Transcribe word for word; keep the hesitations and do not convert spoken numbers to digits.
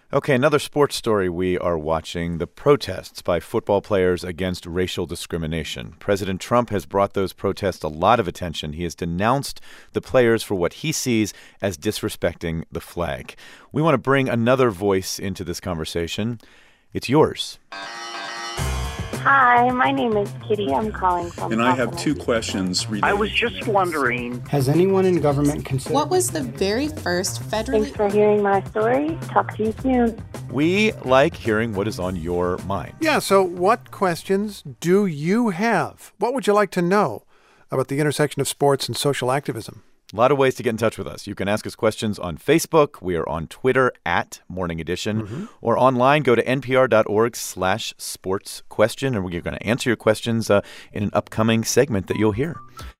Okay, another sports story we are watching, the protests by football players against racial discrimination. President Trump has brought those protests a lot of attention. He has denounced the players for what he sees as disrespecting the flag. We want to bring another voice into this conversation. It's yours. Hi, my name is Kitty. I'm calling from... And I have two questions related. I was just wondering... Has anyone in government considered... What was the very first federally... Thanks for hearing my story. Talk to you soon. We like hearing what is on your mind. Yeah, so what questions do you have? What would you like to know about the intersection of sports and social activism? A lot of ways to get in touch with us. You can ask us questions on Facebook. We are on Twitter at Morning Edition. Mm-hmm. Or online, go to npr.org slash sports question. And we're going to answer your questions uh, in an upcoming segment that you'll hear.